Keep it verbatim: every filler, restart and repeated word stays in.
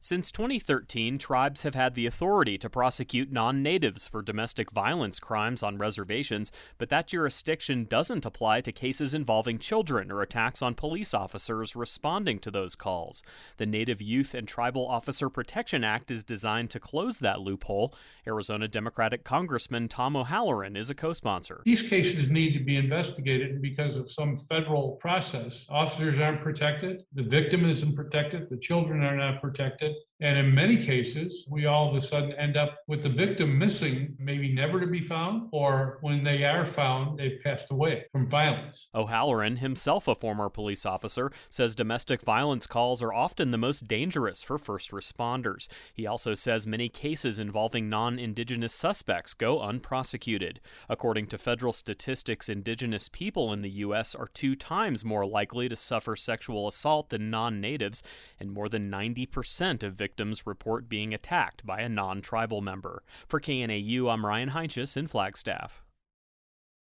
Since twenty thirteen, tribes have had the authority to prosecute non-natives for domestic violence crimes on reservations, but that jurisdiction doesn't apply to cases involving children or attacks on police officers responding to those calls. The Native Youth and Tribal Officer Protection Act is designed to close that loophole. Arizona Democratic Congressman Tom O'Halloran is a co-sponsor. These cases need to be investigated because of some federal process. Officers aren't protected, the victim isn't protected, the children are not protected. And in many cases, we all of a sudden end up with the victim missing, maybe never to be found, or when they are found, they've passed away from violence. O'Halloran, himself a former police officer, says domestic violence calls are often the most dangerous for first responders. He also says many cases involving non-Indigenous suspects go unprosecuted. According to federal statistics, Indigenous people in the U S are two times more likely to suffer sexual assault than non-natives, and more than ninety percent of victims Victims report being attacked by a non-tribal member. For K N A U, I'm Ryan Heinsius in Flagstaff.